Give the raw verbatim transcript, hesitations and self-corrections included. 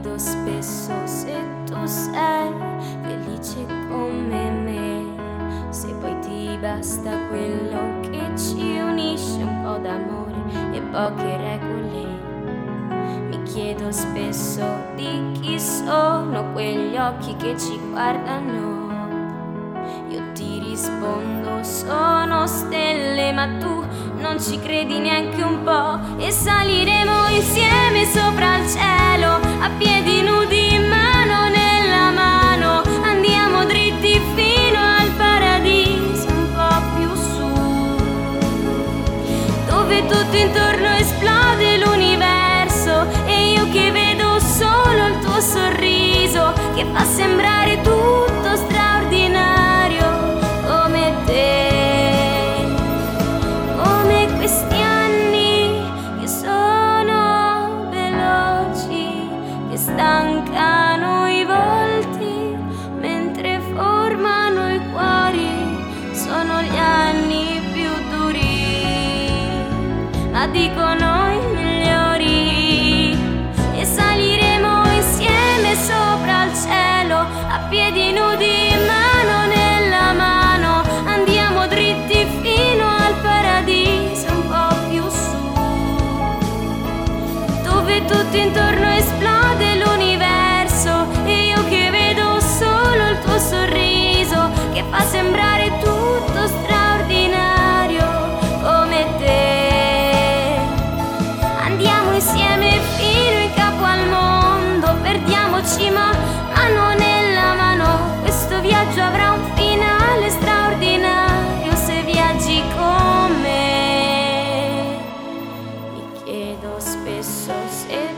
chiedo spesso se tu sei felice come me, se poi ti basta quello che ci unisce, un po' d'amore e poche regole. Mi chiedo spesso di chi sono quegli occhi che ci guardano. Io ti rispondo sono stelle, ma tu non ci credi neanche un po'. E saliremo insieme sopra il cielo, a piedi nudi, mano nella mano. Andiamo dritti fino al paradiso, un po' più su, dove tutto intorno esplode l'universo, e io che vedo solo il tuo sorriso, che fa sembrare tutto straordinario come te, come questi anni che sono veloci, che stancano i volti mentre formano i cuori. Sono gli anni più duri, ma dicono i migliori. E saliremo insieme sopra il cielo, a piedi nudi, mano nella mano. Andiamo dritti fino al paradiso, un po' più su, dove tutto intorno esplode l'universo, e io che vedo solo il tuo sorriso, che fa sembrare tutto straordinario come te. Andiamo insieme fino in capo al mondo, perdiamoci ma mano nella mano. Questo viaggio avrà un finale straordinario se viaggi con me. Mi chiedo spesso se